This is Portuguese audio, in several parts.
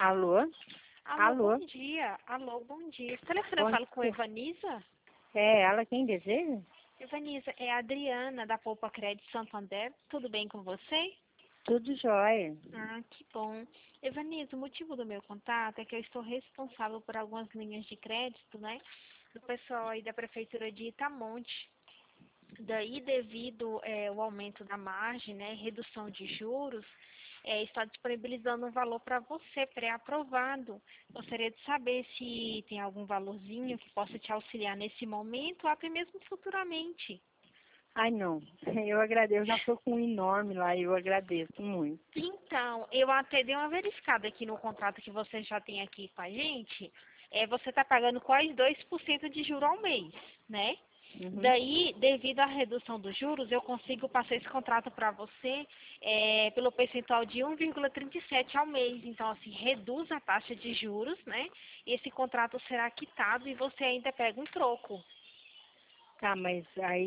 Alô? Alô, Alô? bom dia. Alô, bom dia. Esse telefone eu Bom falo com a dia. Evanisa? É ela quem deseja? Evanisa, é a Adriana, da Poupa Crédito Santander. Tudo bem com você? Tudo jóia. Ah, que bom. Evanisa, o motivo do meu contato é que eu estou responsável por algumas linhas de crédito, né? Do pessoal aí da Prefeitura de Itamonte. Daí, devido ao aumento da margem, né, redução de juros, está disponibilizando um valor para você, pré-aprovado. Gostaria de saber se tem algum valorzinho que possa te auxiliar nesse momento ou até mesmo futuramente. Ai, não. Eu agradeço. Eu já estou com um enorme lá e eu agradeço muito. Então, eu até dei uma verificada aqui no contrato que você já tem aqui com a gente. Você está pagando quase 2% de juro ao mês, né? Uhum. Daí, devido à redução dos juros, eu consigo passar esse contrato para você pelo percentual de 1,37 ao mês. Então, assim, reduz a taxa de juros, né? Esse contrato será quitado e você ainda pega um troco. Tá, mas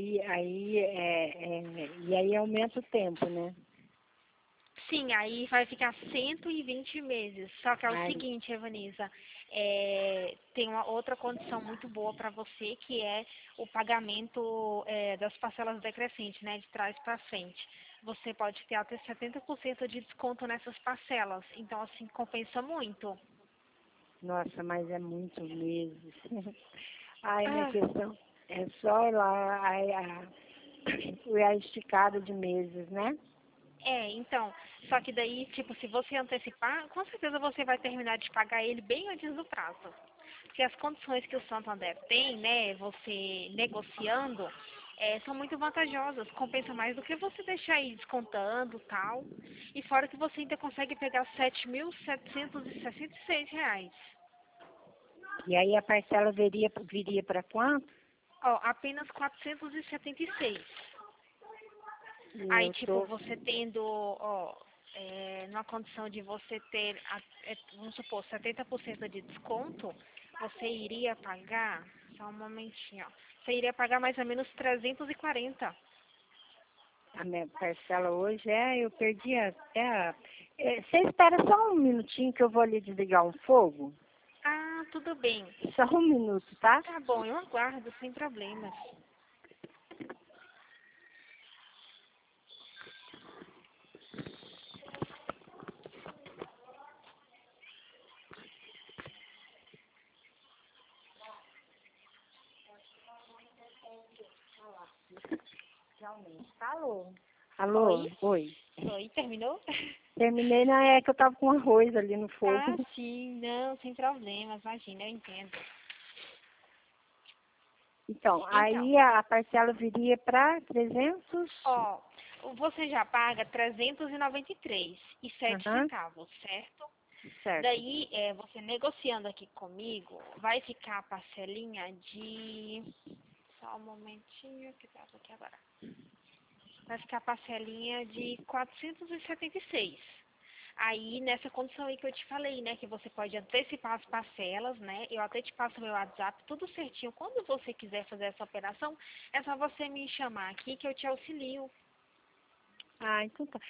e aí aumenta o tempo, né? Sim, aí vai ficar 120 meses. Só que é o Ai, seguinte, Evanisa, tem uma outra condição muito boa para você, que é o pagamento das parcelas decrescentes, né, de trás para frente. Você pode ter até 70% de desconto nessas parcelas. Então, assim, compensa muito. nossa, mas é muito meses. Ai, minha Ah, questão é só lá a esticada de meses, né? então, só que daí, tipo, se você antecipar, com certeza você vai terminar de pagar ele bem antes do prazo. Porque as condições que o Santander tem, né, você negociando, são muito vantajosas. Compensa mais do que você deixar aí descontando tal. E fora que você ainda consegue pegar R$ 7.766. E aí a parcela viria para quanto? Ó, apenas 476. Aí, Eu tipo, tô. você tendo, ó, numa condição de você ter, vamos supor, 70% de desconto, você iria pagar, só um momentinho, ó, você iria pagar mais ou menos 340. A minha parcela hoje eu perdi até você espera só um minutinho que eu vou ali desligar um fogo? Ah, tudo bem. Só um minuto, tá? Tá bom, eu aguardo, sem problemas. Realmente. Alô? Alô? Oi? Oi. Oi, terminou? Terminei na é que eu tava com arroz ali no fogo. Ah, sim, não, sem problemas, imagina, eu entendo. Então, Então, aí a parcela viria para 300. ó, você já paga 393,07 Aham, centavos, certo? certo. Daí, você negociando aqui comigo, vai ficar a parcelinha de... Só um momentinho, que tá aqui agora. Vai ficar a parcelinha de 476. Aí, nessa condição aí que eu te falei, né, que você pode antecipar as parcelas, né, eu até te passo meu WhatsApp, tudo certinho. Quando você quiser fazer essa operação, é só você me chamar aqui que eu te auxilio. Ah, então tá.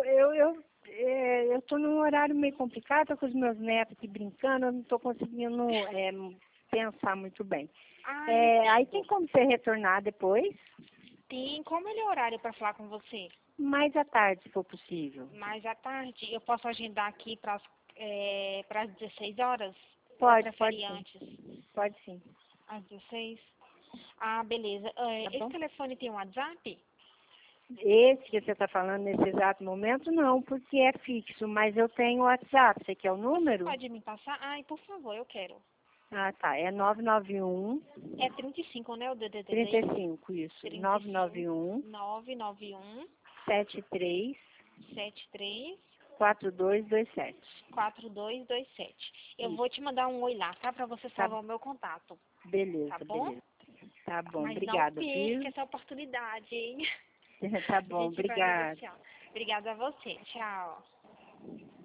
Eu tô num horário meio complicado, tô com os meus netos aqui brincando, eu não tô conseguindo pensar muito bem. Ah, Aí tem entendo. como você retornar depois, Tem como ele é o horário para falar com você? mais à tarde, se for possível. Mais à tarde, eu posso agendar aqui para as 16 horas? Ou Pode prefere sim, antes? pode sim. Às 16? Ah, beleza. Tá Esse bom? telefone tem um WhatsApp? Esse que você está falando nesse exato momento, não, porque é fixo, mas eu tenho o WhatsApp. Você quer o Você número? pode me passar? Ai, por favor, eu quero. Ah, tá. É 991 É 35, né? O DDD daí? 35, isso. 35 991 991 73 73 4227. 4227. Eu vou Isso. te mandar um oi lá, tá? Pra você Tá, salvar o meu contato, tá beleza, bom? beleza. Tá bom, Mas não obrigada, perca viu? essa oportunidade, hein? Tá A bom, gente vai obrigada. negociar. Obrigada a você. Tchau.